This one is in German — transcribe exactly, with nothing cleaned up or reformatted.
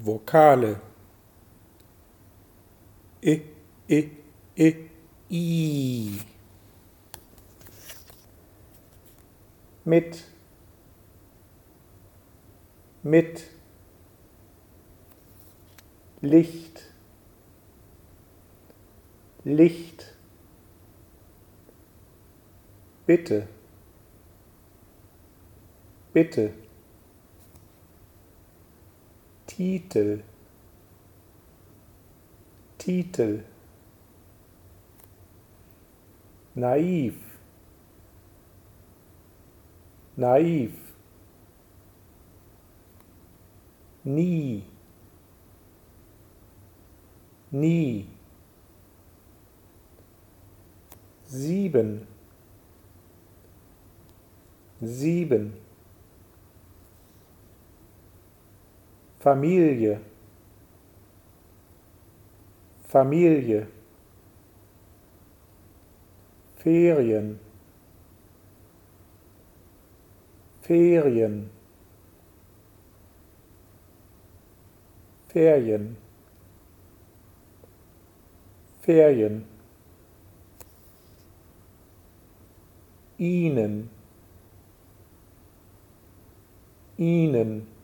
Vokale I, I, I, I. Mit, mit, Licht, Licht, bitte, bitte, Titel, Titel, naiv, naiv, nie, nie, sieben, sieben, Familie, Familie, Ferien, Ferien, Ferien, Ferien, Ihnen, Ihnen,